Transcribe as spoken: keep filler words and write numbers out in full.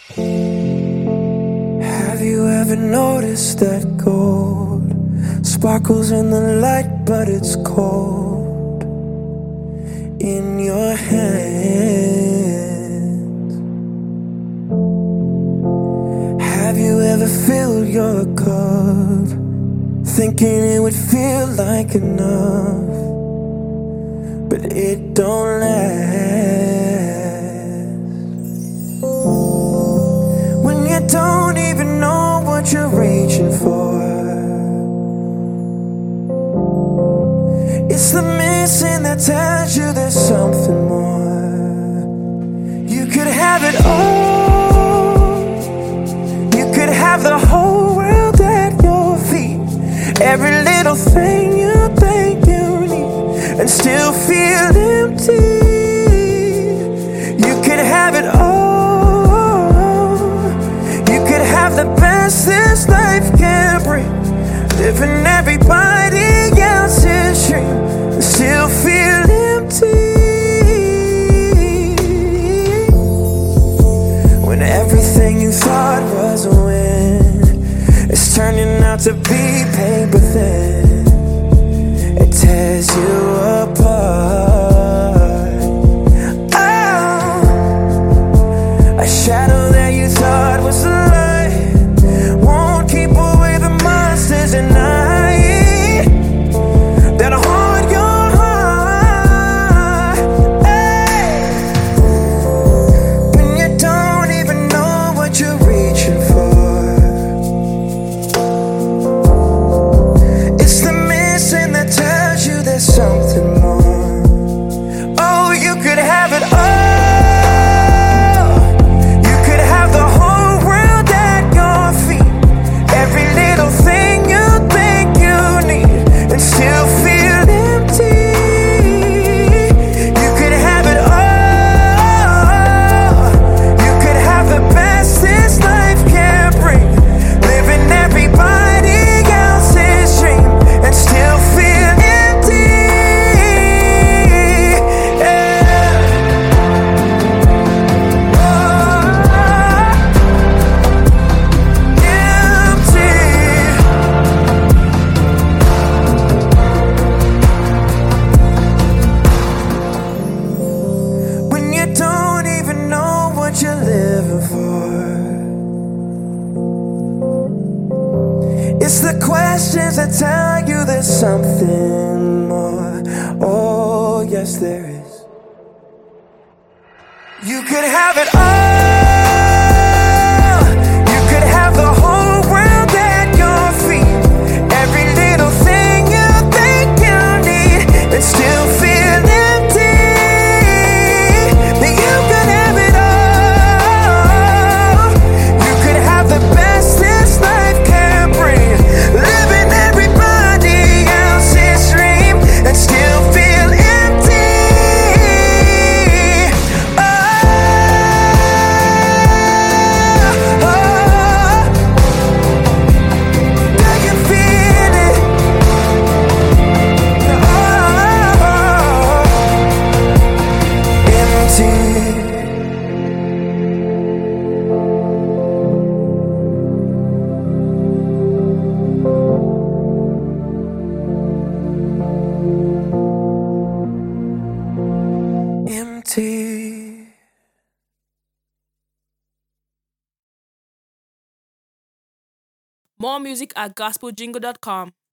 Have you ever noticed that gold sparkles in the light, but it's cold in your hands? Have you ever filled your cup thinking it would feel like enough, but it don't last? When you don't even know what you're reaching for, it's the missing that tells you there's something more. You could have it all. You could have the whole world at your feet, every little thing you think you need, and still feel empty. You could have it all. You could have the best this life can bring, living everybody else's dream, and still feel empty. When everything you thought was a win is turning out to be paper thin, it tears you apart. Oh, a shadow that you thought was a light won't keep away the monsters at night that haunt your heart. Hey. When you don't even know what you're reaching for, it's the missing that tells you there's something more. Oh, you could have it all. You could have the whole world at your feet, every little thing you think you need, and still feel empty. You could have it all. You could have the best this life can bring, living everybody else's dream, and still feel empty. Yeah. Oh, empty. When you don't even know what you're living for, it's the questions that tell you there's something more. Oh, yes, there is. You could have it all. You could have the whole world at your feet, every little thing you think you need, and still feel empty. But you could have it all. You could have the best this life can bring, living everybody else's dream, and still feel empty. Oh, oh, do you feel it? Oh, empty. Empty. More music at gospel jingle dot com.